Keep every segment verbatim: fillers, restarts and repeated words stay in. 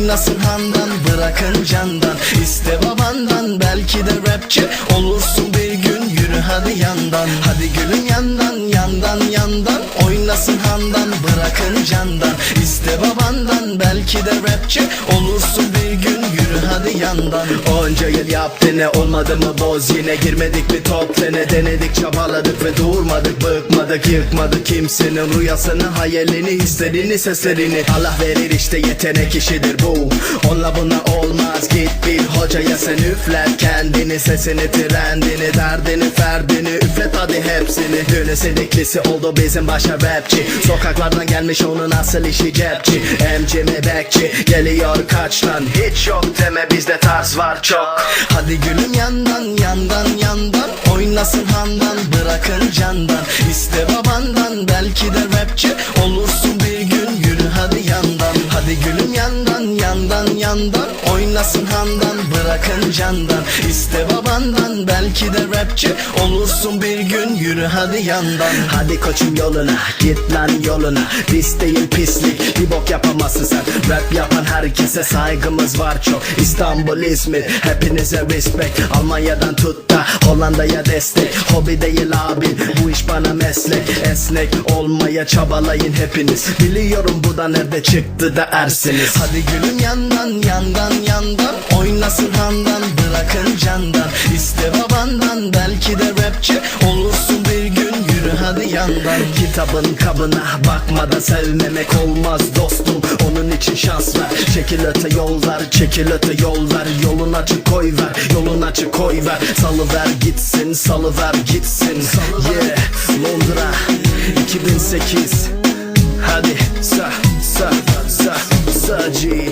oynasın handan, bırakın candan. İste babandan, belki de rapçi olursun bir gün, yürü hadi yandan. Hadi gülüm yandan, yandan yandan, oynasın handan, bırakın candan. İste babandan, belki de rapçi olursun bir gün, yürü hadi yandan. Onca yıl yaptı ne, olmadı mı boz yine, girmedik mi top tene, denedik çabaladık ve durmadık, bıkmadık, yıkmadık kimsenin rüyasını, hayalini, hislerini, seslerini. Allah verir işte, yetenek işidir bu, onunla buna olmaz. Git bir hocaya sen üfler kendini, sesini, trendini, derdini, ferdini üflet hadi hepsini. Dönesi diklisi oldu bizim başa rapçi, sokaklardan gelmiş onun asıl işi cepçi. Emci mi bekçi geliyor kaçtan, hiç yok deme bizde tarz var çok. Hadi gülüm yandan, yandan yandan, oynasın handan, bırakın candan. İste babandan, belki de rapçi olursun bir gün, yürü hadi yandan. Hadi gülüm yandan, yandan yandan, oynasın handan, bırakın candan. İste babandan, belki de rapçi olursun bir gün, yürü hadi yandan. Hadi koçum yoluna, git lan yoluna, pis değil pislik, bir bok yapamazsın sen. Rap yapan herkese saygımız var çok. İstanbul, İzmir, hepinize respect. Almanya'dan tut da Hollanda'ya destek. Hobi değil abi, bu iş bana meslek. Esnek olmaya çabalayın hepiniz, biliyorum bu da nerede çıktı da ersiniz. Hadi gülüm yandan, yandan yandan, oynasın handan, bırakın candan. İste babandan, belki de rapçi olursun bir gün, yürü hadi yandan. Kitabın kabına bakma da sevmemek olmaz dostum, onun için şans ver. Çekil öte yollar, çekil öte yollar, yolun açık koy ver, yolun açık koy ver. Salıver gitsin, salıver gitsin. Yeah, Londra iki bin sekiz. Hadi sa sa sa sa G.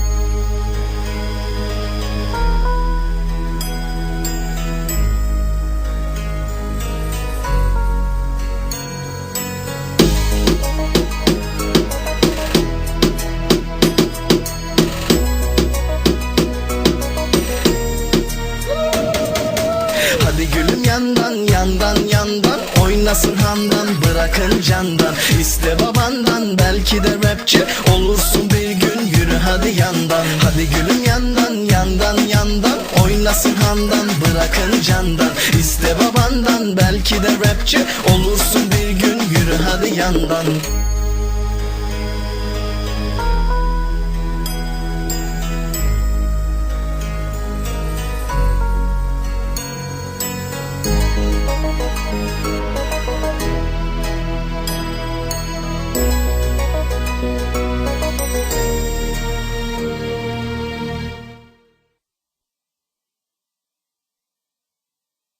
Hadi gülüm yandan, yandan yandan, oynasın handan, bırakın candan. İste babandan, belki de rapçi olursun bir gün, yürü hadi yandan. Hadi gülüm yandan, yandan yandan, oynasın handan, bırakın candan. İste babandan, belki de rapçi olursun bir gün, yürü hadi yandan.